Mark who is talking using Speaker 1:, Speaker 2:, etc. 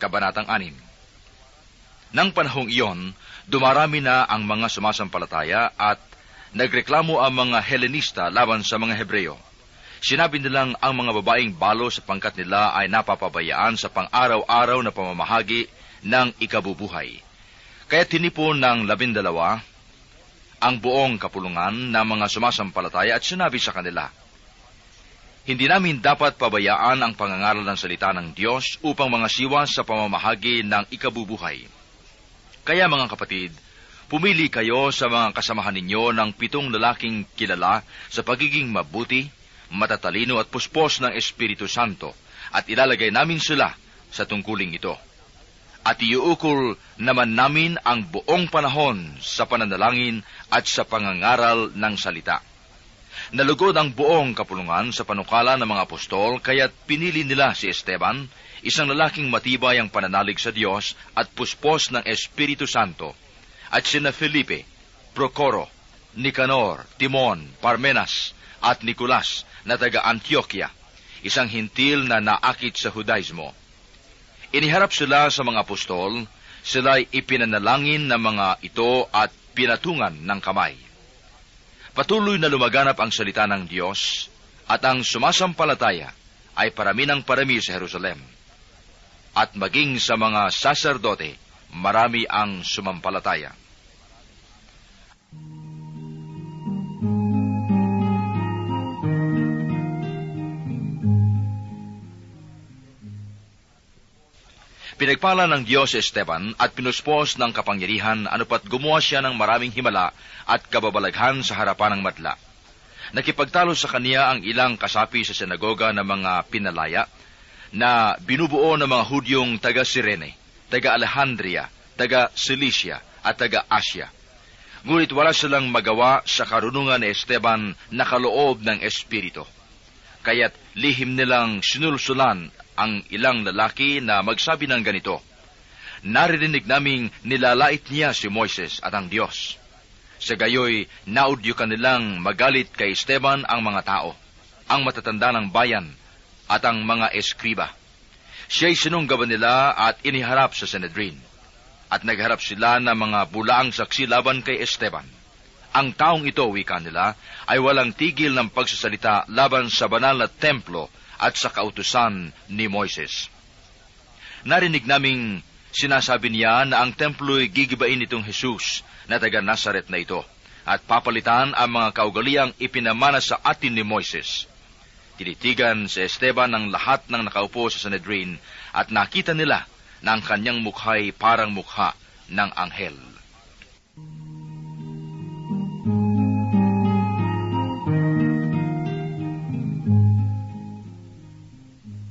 Speaker 1: Kabanatang 6. Nang panahong iyon, dumarami na ang mga sumasampalataya at nagreklamo ang mga Helenista laban sa mga Hebreo. Sinabi nilang ang mga babaeng balo sa pangkat nila ay napapabayaan sa pang-araw-araw na pamamahagi ng ikabubuhay. Kaya tinipon ng 12 ang buong kapulungan ng mga sumasampalataya at sinabi sa kanila, hindi namin dapat pabayaan ang pangangaral ng salita ng Diyos upang mga siwa sa pamamahagi ng ikabubuhay. Kaya mga kapatid, pumili kayo sa mga kasamahan ninyo ng 7 lalaking kilala sa pagiging mabuti, matatalino at puspos ng Espiritu Santo, at ilalagay namin sila sa tungkuling ito. At iuukol naman namin ang buong panahon sa pananalangin at sa pangangaral ng salita. Nalugod ang buong kapulungan sa panukala ng mga apostol, kaya't pinili nila si Esteban, isang lalaking matibay ang pananalig sa Diyos at puspos ng Espiritu Santo, at sina Felipe, Procoro, Nicanor, Timon, Parmenas, at Nicolas na taga Antioquia, isang hintil na naakit sa Judaismo. Iniharap sila sa mga apostol, sila'y ipinanalangin ng mga ito at pinatungan ng kamay. Patuloy na lumaganap ang salita ng Diyos, at ang sumasampalataya ay parami ng parami sa Jerusalem. At maging sa mga saserdote, marami ang sumampalataya. Pinagpala ng Diyos si Esteban at pinuspos ng kapangyarihan anupat gumawa siya ng maraming himala at kababalaghan sa harapan ng madla. Nakipagtalo sa kaniya ang ilang kasapi sa sinagoga ng mga pinalaya na binubuo ng mga Hudyong taga Cirene, taga Alejandria, taga Cilicia at taga Asia. Ngunit wala silang magawa sa karunungan ni Esteban na kaloob ng Espiritu. Kaya't lihim nilang sinulsulan ang ilang lalaki na magsabi ng ganito, narinig naming nilalait niya si Moises at ang Diyos. Sa gayoy, naudyukan nilang magalit kay Esteban ang mga tao, ang matatanda ng bayan, at ang mga eskriba. Siya'y sinunggaban nila at iniharap sa Sanhedrin, at nagharap sila ng mga bulaang saksi laban kay Esteban. Ang taong ito, wika nila, ay walang tigil ng pagsasalita laban sa banal na templo at sa kautusan ni Moises. Narinig naming sinasabi niya na ang templo'y gigibain nitong Jesus na taga Nazaret na ito, at papalitan ang mga kaugaliang ipinamana sa atin ni Moises. Tinitigan si Esteban ng lahat ng nakaupo sa Sanhedrin at nakita nila na ang kanyang mukha'y parang mukha ng anghel.